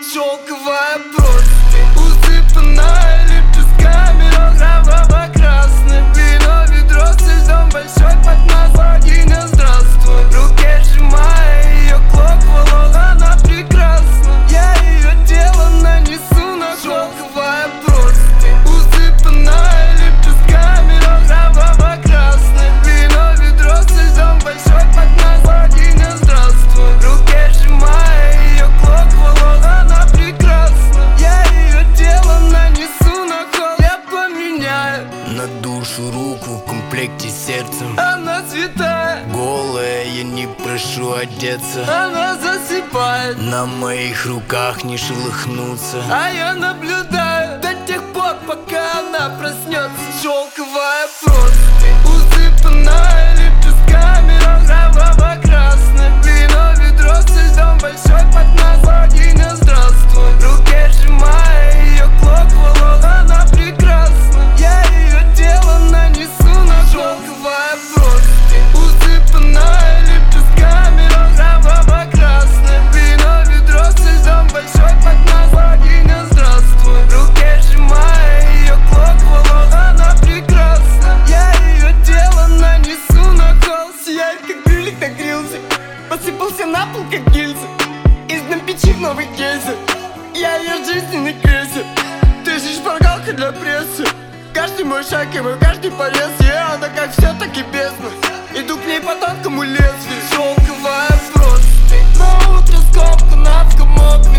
Шелковая простынь, усыпанная лепестками кроваво-красным. Вино, ведро со льдом, большой поднос, богиня, здравствуй. В руке сжимая ее клок волос, она прекрасна. Я ее тело нанесу на холст. Шелковая простынь, усыпанная лепестками кроваво-красным. Вино, ведро со льдом, большой поднос, богиня, здравствуй. В руке сжимая ее клок волос, она прекрасна. Я ее тело нанесу на холст. Я поменяю на душу руку в комплекте с сердцем. Она святая, голая, я не прошу одеться. она засыпает, на моих руках не шелохнуться. а я наблюдаю до тех пор, пока она проснется. Шелковая простынь, усыпанная лепестками кроваво-красным. Вино, ведро со льдом, большой поднос, богиня, здравствуй. В руке сжимая ее клок волос, она прекрасна. Я ее тело нанесу на холст. Шелковая простынь, усыпанная лепестками кроваво-красным. Вино, ведро со льдом, большой поднос, богиня, здравствуй. В руке сжимая ее клок волос, она прекрасна. Я ее тело нанесу на холст. Сияет, как брюлик нагрелся, посыпался на пол, как гильза. Из дна печи в новый гейзер. Я ее жизненный крейсер. Ты же шпаргалка для прессы. Каждый мой шаг и мой каждый порез. Она как все, так и бездна. Иду к ней по тонкому лезвию. Шелковая простынь, на утро скобка на вкомок.